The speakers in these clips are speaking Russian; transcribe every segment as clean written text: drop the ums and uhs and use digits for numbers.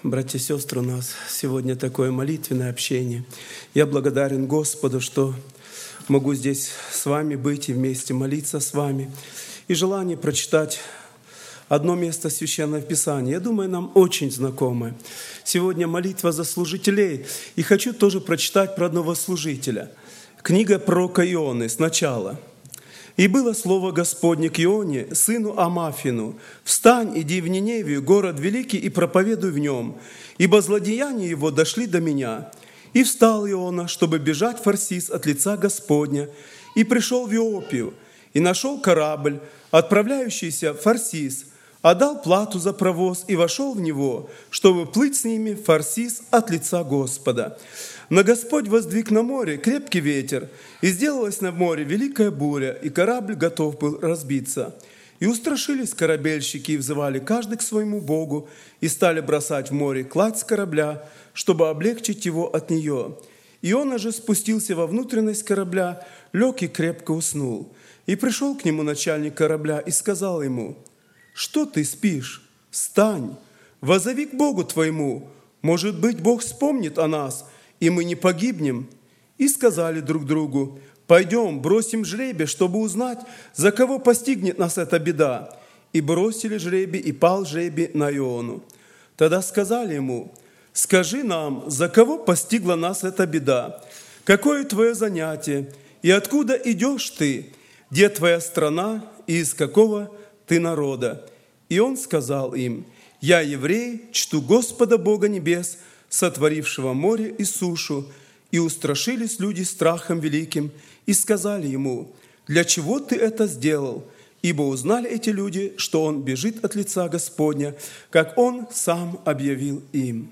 Братья и сестры, у нас сегодня такое молитвенное общение. Я благодарен Господу, что могу здесь с вами быть и вместе молиться с вами. И желание прочитать одно место Священного Писания, я думаю, нам очень знакомое. Сегодня молитва за служителей. И хочу тоже прочитать про одного служителя. Книга пророка Ионы сначала. «И было слово Господне к Ионе, сыну Амафину: встань, иди в Ниневию, город великий, и проповедуй в нем, ибо злодеяния его дошли до меня. И встал Иона, чтобы бежать в Тарсис от лица Господня, и пришел в Иопию, и нашел корабль, отправляющийся в Тарсис, отдал плату за провоз и вошел в него, чтобы плыть с ними в Тарсис от лица Господа. Но Господь воздвиг на море крепкий ветер, и сделалась на море великая буря, и корабль готов был разбиться. И устрашились корабельщики, и взывали каждый к своему Богу, и стали бросать в море кладь с корабля, чтобы облегчить его от нее. Иона же спустился во внутренность корабля, лег и крепко уснул. И пришел к нему начальник корабля и сказал ему: «Что ты спишь? Встань, воззови к Богу твоему, может быть, Бог вспомнит о нас, и мы не погибнем». И сказали друг другу: «Пойдем, бросим жребий, чтобы узнать, за кого постигнет нас эта беда». И бросили жребий, и пал жребий на Иону. Тогда сказали ему: «Скажи нам, за кого постигла нас эта беда? Какое твое занятие? И откуда идешь ты? Где твоя страна? И из какого ты народа?» И он сказал им: «Я еврей, чту Господа Бога небес, сотворившего море и сушу». И устрашились люди страхом великим, и сказали ему: «Для чего ты это сделал?» Ибо узнали эти люди, что он бежит от лица Господня, как он сам объявил им.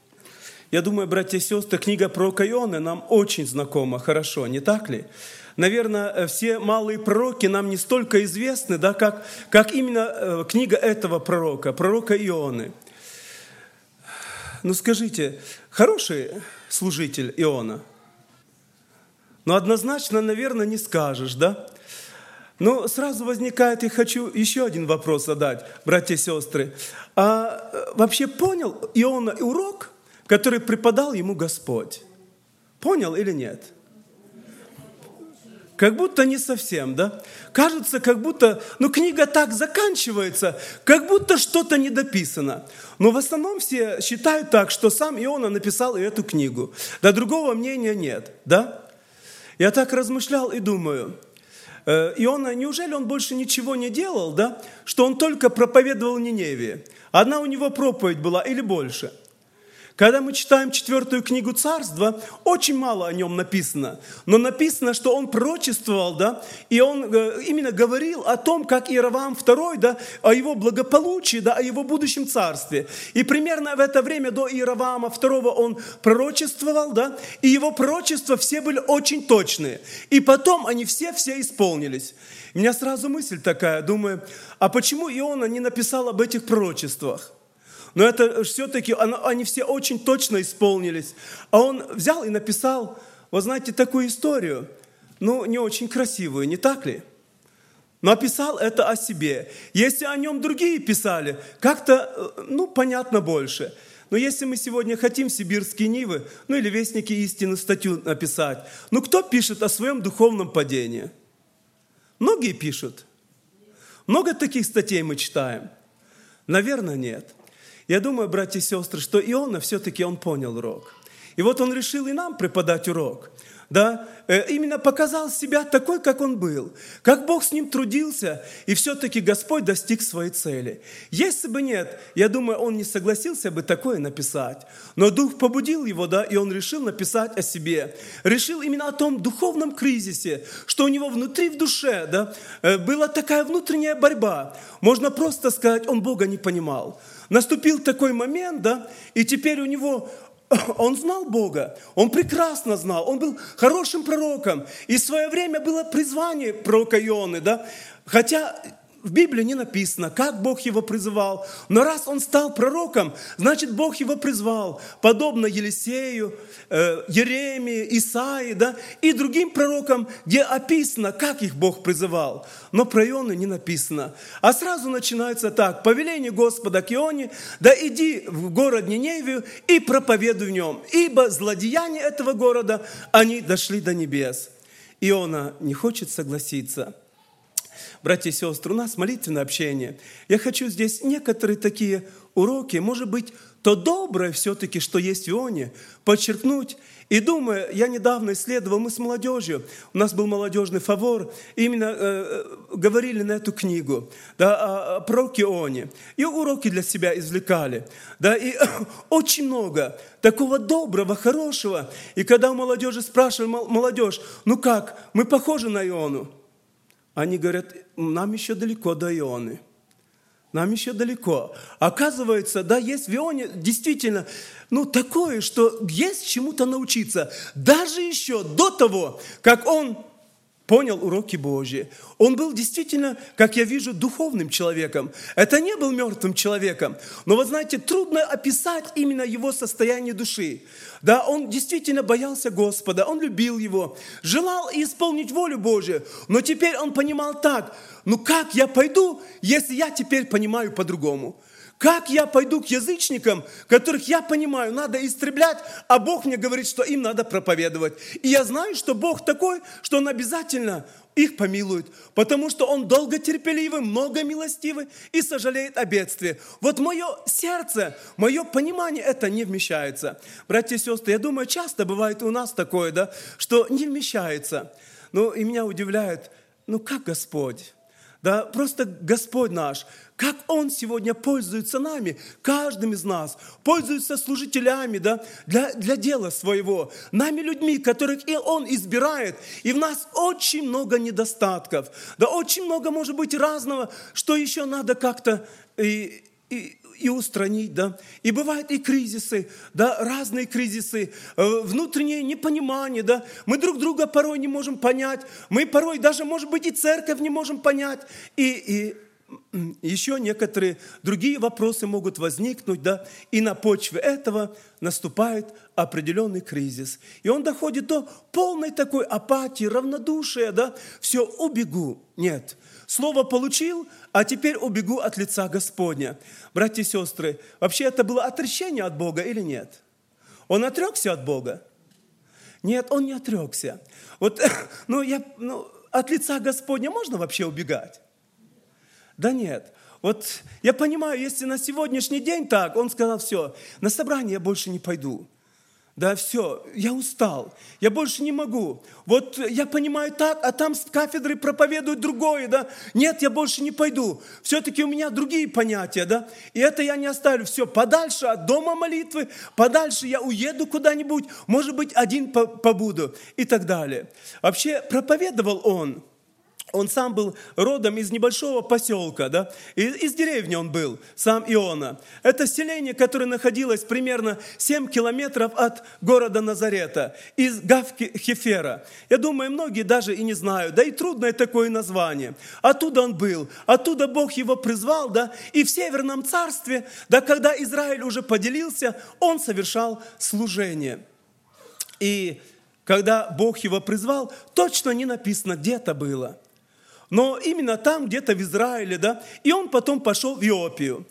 Я думаю, братья и сестры, книга пророка Ионы нам очень знакома, хорошо, не так ли? Наверное, все малые пророки нам не столько известны, да, как именно книга этого пророка Ионы. Ну скажите, хороший служитель Иона? Ну однозначно, наверное, не скажешь, да? Но сразу возникает, и хочу еще один вопрос задать, братья и сестры. А вообще понял Иона урок, который преподал ему Господь? Понял или нет? Как будто не совсем, да? Кажется, как будто, книга так заканчивается, как будто что-то недописано. Но в основном все считают так, что сам Иона написал и эту книгу. Да другого мнения нет, да? Я так размышлял и думаю, Иона, неужели он больше ничего не делал, да? Что он только проповедовал Ниневии? Одна у него проповедь была или больше? Когда мы читаем 4 книгу Царства, очень мало о нем написано. Но написано, что он пророчествовал, да, и он именно говорил о том, как Иеровоам II, да, о его благополучии, да, о его будущем царстве. И примерно в это время до Иеровоама II он пророчествовал, да, и его пророчества все были очень точные. И потом они все исполнились. У меня сразу мысль такая, думаю, а почему Иона не написал об этих пророчествах? Но это все-таки, они все очень точно исполнились. А он взял и написал, вы знаете, такую историю, не очень красивую, не так ли? Но описал это о себе. Если о нем другие писали, как-то, понятно больше. Но если мы сегодня хотим «Сибирские Нивы», или «Вестники истины» статью написать, кто пишет о своем духовном падении? Многие пишут. Много таких статей мы читаем? Наверное, нет. Я думаю, братья и сестры, что Иона все-таки он понял урок. И вот он решил и нам преподать урок. Да? Именно показал себя такой, как он был. Как Бог с ним трудился, и все-таки Господь достиг своей цели. Если бы нет, я думаю, он не согласился бы такое написать. Но Дух побудил его, да, и он решил написать о себе. Решил именно о том духовном кризисе, что у него внутри, в душе, да, была такая внутренняя борьба. Можно просто сказать, он Бога не понимал. Наступил такой момент, да, и теперь у него, он знал Бога, он прекрасно знал, он был хорошим пророком. И в свое время было призвание пророка Ионы, да, хотя в Библии не написано, как Бог его призывал. Но раз он стал пророком, значит, Бог его призвал. Подобно Елисею, Еремии, Исаии, да, и другим пророкам, где описано, как их Бог призывал. Но про Иону не написано. А сразу начинается так. Повеление Господа к Ионе: да иди в город Ниневию и проповедуй в нем, ибо злодеяния этого города, они дошли до небес. Иона не хочет согласиться. Братья и сестры, у нас молитвенное общение. Я хочу здесь некоторые такие уроки, может быть, то доброе все-таки, что есть в Ионе, подчеркнуть. И думаю, я недавно исследовал, мы с молодежью, у нас был молодежный фавор, именно говорили на эту книгу, да, о пророке Ионе. И уроки для себя извлекали. Да, и очень много такого доброго, хорошего. И когда у молодежи спрашивали: молодежь, ну как, мы похожи на Иону? Они говорят: нам еще далеко до Ионы. Нам еще далеко. Оказывается, да, есть в Ионе действительно, такое, что есть чему-то научиться. Даже еще до того, как он понял уроки Божьи. Он был действительно, как я вижу, духовным человеком. Это не был мертвым человеком. Но вы знаете, трудно описать именно его состояние души. Да, он действительно боялся Господа, он любил Его, желал исполнить волю Божию. Но теперь он понимал так: как я пойду, если я теперь понимаю по-другому? Как я пойду к язычникам, которых я понимаю, надо истреблять, а Бог мне говорит, что им надо проповедовать. И я знаю, что Бог такой, что Он обязательно их помилует, потому что Он долготерпеливый, многомилостивый и сожалеет о бедствии. Вот мое сердце, мое понимание это не вмещается. Братья и сестры, я думаю, часто бывает у нас такое, да, что не вмещается. И меня удивляет, как Господь? Да, просто Господь наш, как Он сегодня пользуется нами, каждым из нас, пользуется служителями, да, для дела своего, нами людьми, которых и Он избирает, и в нас очень много недостатков, да, очень много может быть разного, что еще надо как-то и устранить, да. И бывают и кризисы, да, разные кризисы, внутреннее непонимание, да. Мы друг друга порой не можем понять, мы порой даже, может быть, и церковь не можем понять, и еще некоторые другие вопросы могут возникнуть, да, и на почве этого наступает определенный кризис. И он доходит до полной такой апатии, равнодушия, да, все, убегу. Нет. Слово получил, а теперь убегу от лица Господня. Братья и сестры, вообще это было отречение от Бога или нет? Он отрекся от Бога? Нет, он не отрекся. Вот, от лица Господня можно вообще убегать? Да нет. Вот я понимаю, если на сегодняшний день так, он сказал: все, на собрание я больше не пойду. Да, все, я устал, я больше не могу. Вот я понимаю так, а там с кафедры проповедуют другое, да. Нет, я больше не пойду. Все-таки у меня другие понятия, да. И это я не оставлю. Все, подальше от дома молитвы, подальше я уеду куда-нибудь, может быть, один побуду и так далее. Вообще проповедовал он. Он сам был родом из небольшого поселка, да, из деревни он был, сам Иона. Это селение, которое находилось примерно 7 километров от города Назарета, из Гав-Хефера. Я думаю, многие даже и не знают, да и трудное такое название. Оттуда он был, оттуда Бог его призвал, да, и в Северном царстве, да, когда Израиль уже поделился, он совершал служение. И когда Бог его призвал, точно не написано, где это было. Но именно там, где-то в Израиле, да, и он потом пошел в Иопию.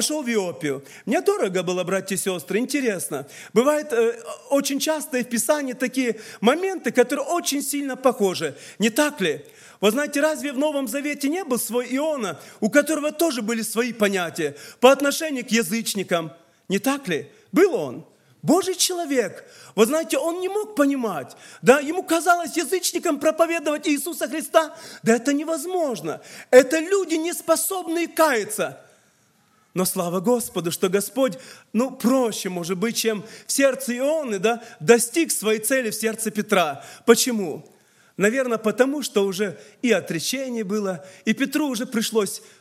Мне дорого было, братья и сестры, интересно. Бывает очень часто и в Писании такие моменты, которые очень сильно похожи. Не так ли? Вы знаете, разве в Новом Завете не был свой Иона, у которого тоже были свои понятия по отношению к язычникам? Не так ли? Был он. Божий человек, вы знаете, он не мог понимать, да, ему казалось язычникам проповедовать Иисуса Христа, да это невозможно, это люди, не способные каяться. Но слава Господу, что Господь, проще, может быть, чем в сердце Ионы, да, достиг своей цели в сердце Петра. Почему? Наверное, потому что уже и отречение было, и Петру уже пришлось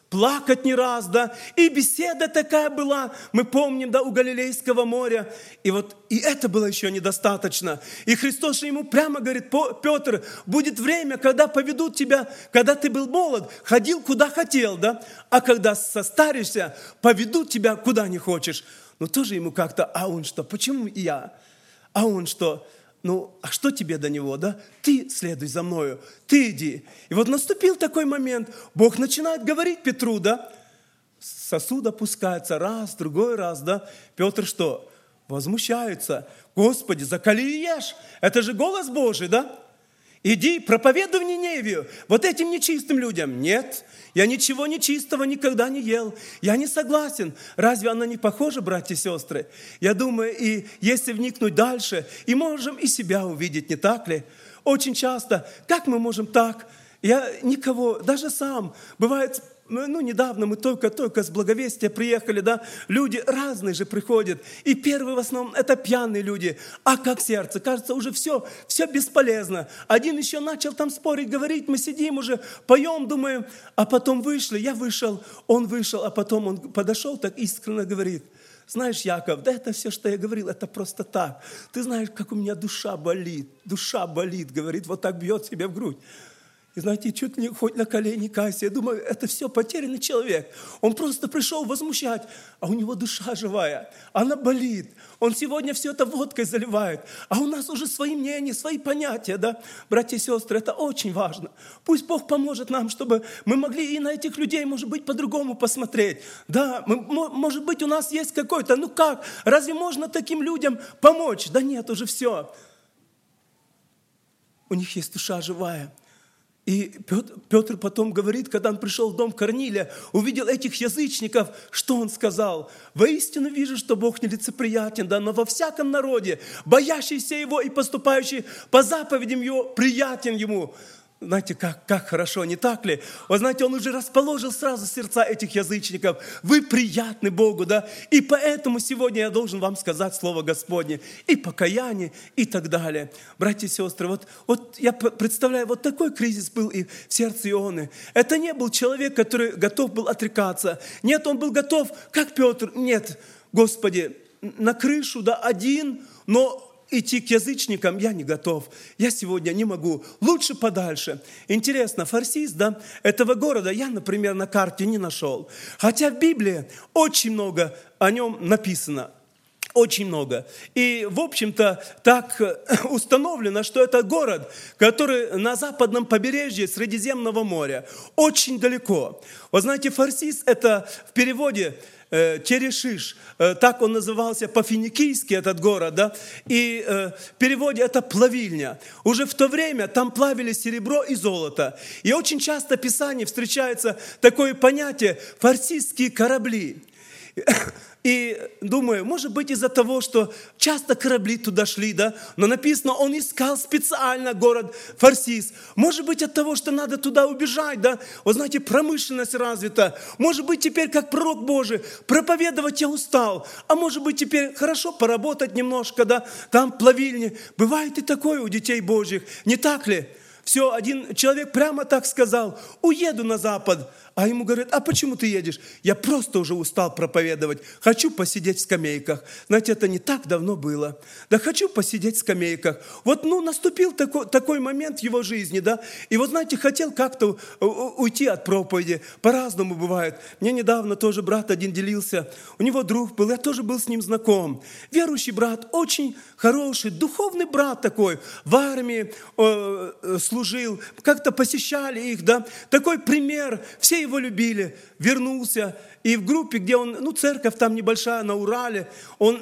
плакать не раз, да, и беседа такая была, мы помним, да, у Галилейского моря, и это было еще недостаточно. И Христос ему прямо говорит: Петр, будет время, когда поведут тебя, когда ты был молод, ходил куда хотел, да, а когда состаришься, поведут тебя куда не хочешь. Но тоже ему как-то, а он что, почему я? А он что? А что тебе до него, да? Ты следуй за мною, ты иди. И вот наступил такой момент, Бог начинает говорить Петру, да? Сосуд опускается раз, другой раз, да? Петр что? Возмущается. Господи, закали и ешь. Это же голос Божий, да? Иди, проповедуй в Ниневию, вот этим нечистым людям. Нет, я ничего нечистого никогда не ел. Я не согласен. Разве она не похожа, братья и сестры? Я думаю, и если вникнуть дальше, и можем и себя увидеть, не так ли? Очень часто, как мы можем так? Я никого, даже сам, бывает, недавно мы только с благовестия приехали, да, люди разные же приходят, и первые в основном это пьяные люди, а как сердце, кажется, уже все бесполезно. Один еще начал там спорить, говорить, мы сидим уже, поем, думаем, а потом вышли, я вышел, он вышел, а потом он подошел, так искренне говорит: знаешь, Яков, да это все, что я говорил, это просто так. Ты знаешь, как у меня душа болит, говорит, вот так бьет себе в грудь. И знаете, чуть ли хоть на колени кайся. Я думаю, это все потерянный человек. Он просто пришел возмущать, а у него душа живая. Она болит. Он сегодня все это водкой заливает. А у нас уже свои мнения, свои понятия, да? Братья и сестры, это очень важно. Пусть Бог поможет нам, чтобы мы могли и на этих людей, может быть, по-другому посмотреть. Да, может быть, у нас есть какой-то, как? Разве можно таким людям помочь? Да нет, уже все. У них есть душа живая. И Петр потом говорит, когда он пришел в дом Корнилия, увидел этих язычников, что он сказал? Воистину вижу, что Бог нелицеприятен, да, но во всяком народе, боящийся Его и поступающий по заповедям Его, приятен Ему. Знаете, как хорошо, не так ли? Вы знаете, он уже расположил сразу сердца этих язычников. Вы приятны Богу, да? И поэтому сегодня я должен вам сказать слово Господне. И покаяние, и так далее. Братья и сестры, вот я представляю, вот такой кризис был и в сердце Ионы. Это не был человек, который готов был отрекаться. Нет, он был готов, как Петр. Нет, Господи, на крышу, да, один, но идти к язычникам я не готов. Я сегодня не могу. Лучше подальше. Интересно, Фарсис, да, этого города я, например, на карте не нашел. Хотя в Библии очень много о нем написано. Очень много. И, в общем-то, так установлено, что это город, который на западном побережье Средиземного моря. Очень далеко. Вы знаете, Фарсис – это в переводе Терешиш, так он назывался по-финикийски, этот город, да? И в переводе это плавильня. Уже в то время там плавили серебро и золото. И очень часто в Писании встречается такое понятие «фарсистские корабли». И думаю, может быть из-за того, что часто корабли туда шли, да, но написано, он искал специально город Фарсис. Может быть от того, что надо туда убежать, да, вот знаете, промышленность развита. Может быть теперь, как пророк Божий, проповедовать я устал. А может быть теперь хорошо поработать немножко, да, там плавильни. Бывает и такое у детей Божьих, не так ли? Все, один человек прямо так сказал: уеду на запад. А ему говорят: а почему ты едешь? Я просто уже устал проповедовать. Хочу посидеть в скамейках. Знаете, это не так давно было. Да хочу посидеть в скамейках. Вот, наступил такой момент в его жизни, да. И вот, знаете, хотел как-то уйти от проповеди. По-разному бывает. Мне недавно тоже брат один делился. У него друг был, я тоже был с ним знаком. Верующий брат, очень хороший, духовный брат такой. В армии служил, как-то посещали их, да. Такой пример. Все его любили, вернулся. И в группе, где он, церковь там небольшая на Урале, он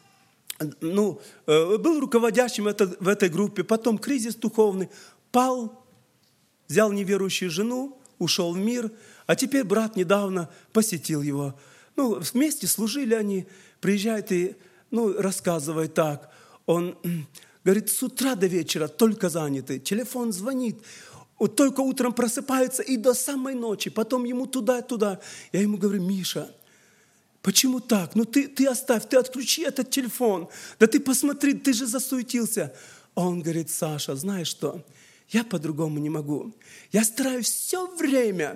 был руководящим в этой группе. Потом кризис духовный, пал, взял неверующую жену, ушел в мир. А теперь брат недавно посетил его. Вместе служили они, приезжает и рассказывает так. Он говорит, с утра до вечера только занятый, телефон звонит. Вот только утром просыпается и до самой ночи, потом ему туда-туда. Я ему говорю: Миша, почему так? Ты оставь, ты отключи этот телефон. Да ты посмотри, ты же засуетился. А он говорит: Саша, знаешь что? Я по-другому не могу. Я стараюсь все время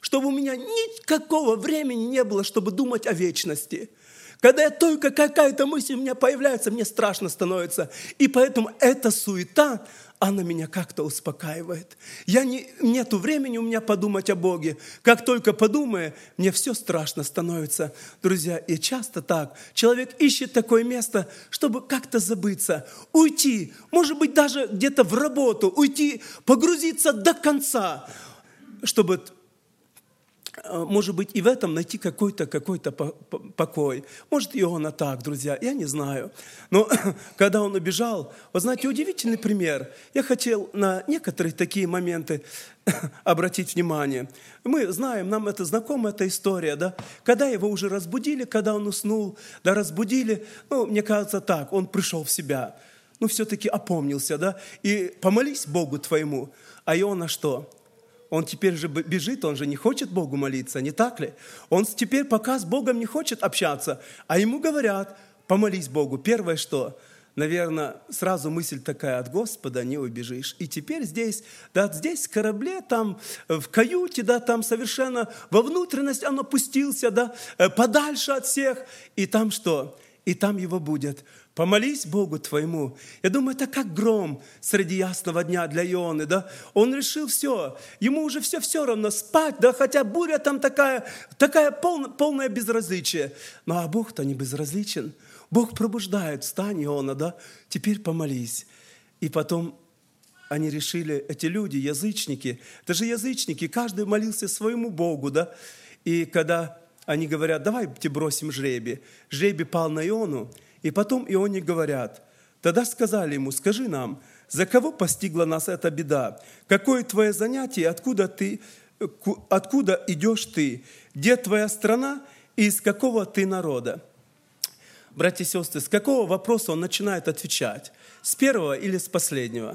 чтобы у меня никакого времени не было, чтобы думать о вечности. Когда только какая-то мысль у меня появляется, мне страшно становится. И поэтому эта суета, она меня как-то успокаивает. Нету времени у меня подумать о Боге. Как только подумаю, мне все страшно становится. Друзья, и часто так. Человек ищет такое место, чтобы как-то забыться, уйти, может быть, даже где-то в работу, уйти, погрузиться до конца, чтобы, может быть, и в этом найти какой-то покой. Может, Иона так, друзья, я не знаю. Но когда он убежал, вы знаете, удивительный пример. Я хотел на некоторые такие моменты обратить внимание. Мы знаем, нам это знакома эта история, да? Когда его уже разбудили, когда он уснул, да, разбудили, мне кажется так, он пришел в себя, все-таки опомнился, да? И помолись Богу твоему. А Иона что? Он теперь же бежит, он же не хочет Богу молиться, не так ли? Он теперь пока с Богом не хочет общаться, а ему говорят, помолись Богу. Первое что? Наверное, сразу мысль такая, от Господа не убежишь. И теперь здесь, да, здесь в корабле, там в каюте, да, там совершенно во внутренность он опустился, да, подальше от всех. И там что? И там его будет. Помолись Богу твоему. Я думаю, это как гром среди ясного дня для Ионы, да? Он решил все. Ему уже все равно спать, да, хотя буря там такая полное безразличие. А Бог-то не безразличен. Бог пробуждает. Встань, Иона, да? Теперь помолись. И потом они решили, эти люди, язычники, это же язычники, каждый молился своему Богу, да? И когда они говорят, давайте бросим жребий. Жребий пал на Иону. И потом Ионе говорят, тогда сказали ему, скажи нам, за кого постигла нас эта беда? Какое твое занятие, откуда идешь ты? Где твоя страна и из какого ты народа? Братья и сестры, с какого вопроса он начинает отвечать? С первого или с последнего?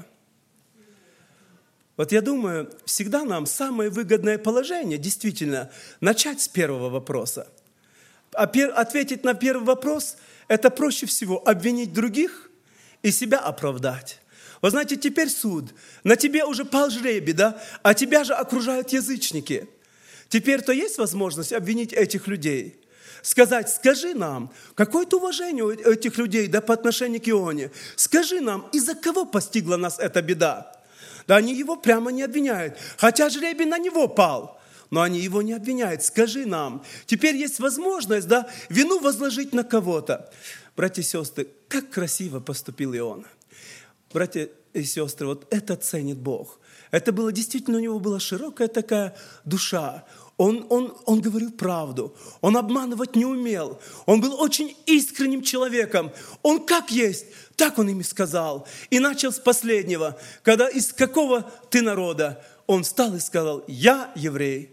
Вот я думаю, всегда нам самое выгодное положение, действительно, начать с первого вопроса. Ответить на первый вопрос – это проще всего обвинить других и себя оправдать. Вы знаете, теперь суд. На тебе уже пал жребий, да? А тебя же окружают язычники. Теперь-то есть возможность обвинить этих людей. Сказать, скажи нам, какое-то уважение у этих людей, да, по отношению к Ионе. Скажи нам, из-за кого постигла нас эта беда? Да они его прямо не обвиняют. Хотя жребий на него пал. Но они его не обвиняют. Скажи нам. Теперь есть возможность, да, вину возложить на кого-то. Братья и сестры, как красиво поступил Иона. Братья и сестры, вот это ценит Бог. Это было действительно, у него была широкая такая душа. Он говорил правду. Он обманывать не умел. Он был очень искренним человеком. Он как есть, так он им и сказал. И начал с последнего. Когда из какого ты народа? Он встал и сказал, я еврей.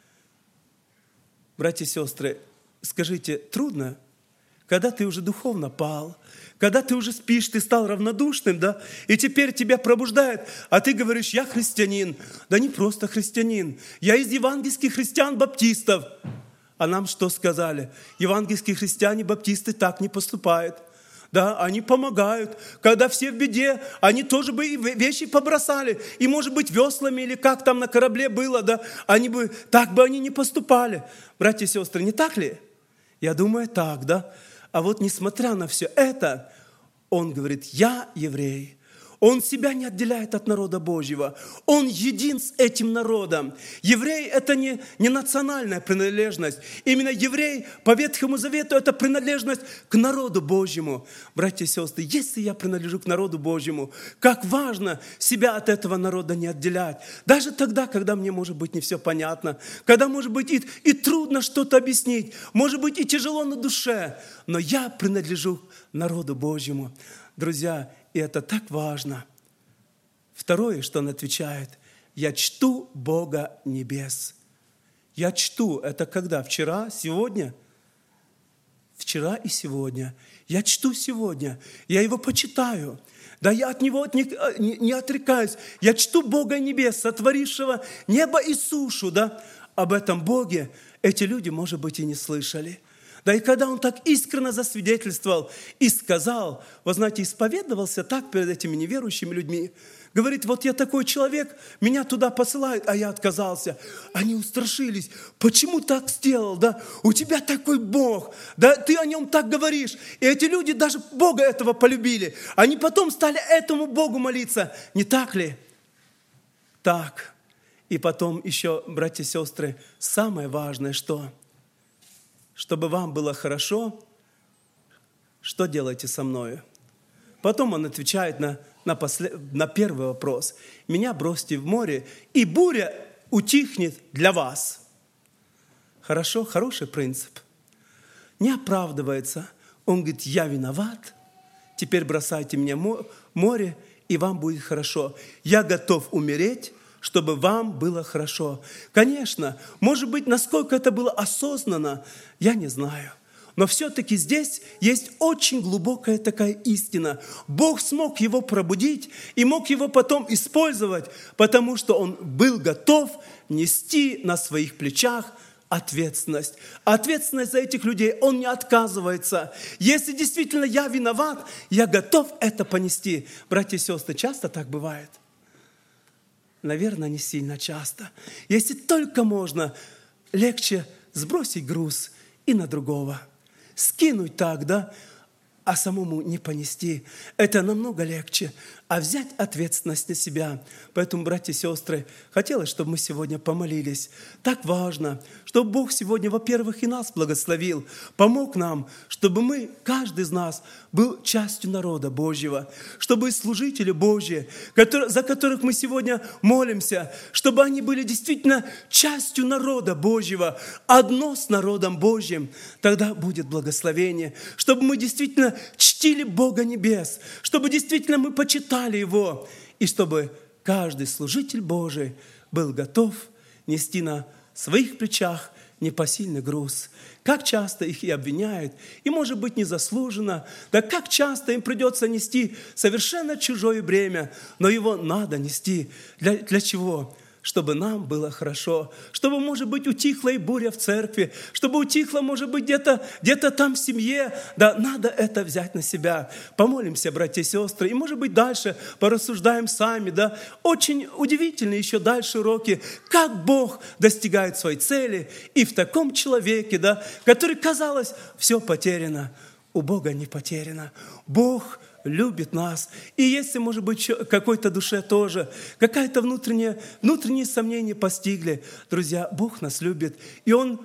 Братья и сестры, скажите, трудно, когда ты уже духовно пал, когда ты уже спишь, ты стал равнодушным, да, и теперь тебя пробуждает, а ты говоришь, я христианин. Да не просто христианин, я из евангельских христиан-баптистов. А нам что сказали? Евангельские христиане-баптисты так не поступают. Да, они помогают. Когда все в беде, они тоже бы и вещи побросали. И, может быть, веслами или как там на корабле было, да, так бы они не поступали. Братья и сестры, не так ли? Я думаю, так, да. А вот несмотря на все это, он говорит, я еврей. Он себя не отделяет от народа Божьего. Он един с этим народом. Еврей – это не национальная принадлежность. Именно еврей по Ветхому Завету – это принадлежность к народу Божьему. Братья и сестры, если я принадлежу к народу Божьему, как важно себя от этого народа не отделять. Даже тогда, когда мне, может быть, не все понятно, когда, может быть, и трудно что-то объяснить, может быть, и тяжело на душе, но я принадлежу народу Божьему. Друзья, и это так важно. Второе, что он отвечает, я чту Бога небес. Я чту, это когда? Вчера, сегодня? Вчера и сегодня. Я чту сегодня, я Его почитаю. Да я от Него не отрекаюсь. Я чту Бога небес, сотворившего небо и сушу. Да? Об этом Боге эти люди, может быть, и не слышали. Да и когда он так искренне засвидетельствовал и сказал, вы знаете, исповедовался так перед этими неверующими людьми, Говорит, вот я такой человек, меня туда посылают, а я отказался. Они устрашились. Почему так сделал? Да? У тебя такой Бог, да? Ты о нем так говоришь. И эти люди даже Бога этого полюбили. Они потом стали этому Богу молиться. Не так ли? Так. И потом еще, братья и сестры, самое важное, что? Чтобы вам было хорошо, что делаете со мною? Потом он отвечает на первый вопрос. Меня бросьте в море, и буря утихнет для вас. Хорошо, хороший принцип. Не оправдывается. Он говорит, я виноват, теперь бросайте меня в море, и вам будет хорошо. Я готов умереть, чтобы вам было хорошо. Конечно, может быть, насколько это было осознанно, я не знаю. Но все-таки здесь есть очень глубокая такая истина. Бог смог его пробудить и мог его потом использовать, потому что он был готов нести на своих плечах ответственность. Ответственность за этих людей он не отказывается. Если действительно я виноват, я готов это понести. Братья и сестры, часто так бывает? Наверное, не сильно часто. Если только можно, легче сбросить груз и на другого. Скинуть так, да, а самому не понести. Это намного легче. А взять ответственность на себя. Поэтому, братья и сестры, хотелось, чтобы мы сегодня помолились. Так важно, чтобы Бог сегодня, во-первых, и нас благословил, помог нам, чтобы мы, каждый из нас, был частью народа Божьего, чтобы служители Божьи, за которых мы сегодня молимся, чтобы они были действительно частью народа Божьего, одно с народом Божьим, тогда будет благословение, чтобы мы действительно чтили Бога небес, чтобы действительно мы почитали Его, и чтобы каждый служитель Божий был готов нести на своих плечах непосильный груз. Как часто их и обвиняют, и, может быть, незаслуженно, да как часто им придется нести совершенно чужое бремя, но его надо нести. Для чего? Чтобы нам было хорошо, чтобы, может быть, утихла и буря в церкви, чтобы утихла, может быть, где-то там в семье. Да, надо это взять на себя. Помолимся, братья и сестры, и, может быть, дальше порассуждаем сами. Да. Очень удивительные еще дальше уроки, как Бог достигает своей цели, и в таком человеке, да, который, казалось, все потеряно, у Бога не потеряно. Бог любит нас. И если, может быть, какой-то душе тоже какая-то внутренние сомнения постигли, друзья, Бог нас любит. И Он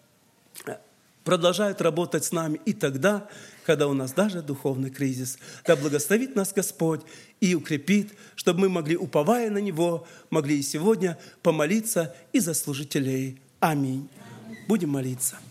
продолжает работать с нами и тогда, когда у нас даже духовный кризис. Да благословит нас Господь и укрепит, чтобы мы могли, уповая на Него, могли и сегодня помолиться и за служителей. Аминь. Будем молиться.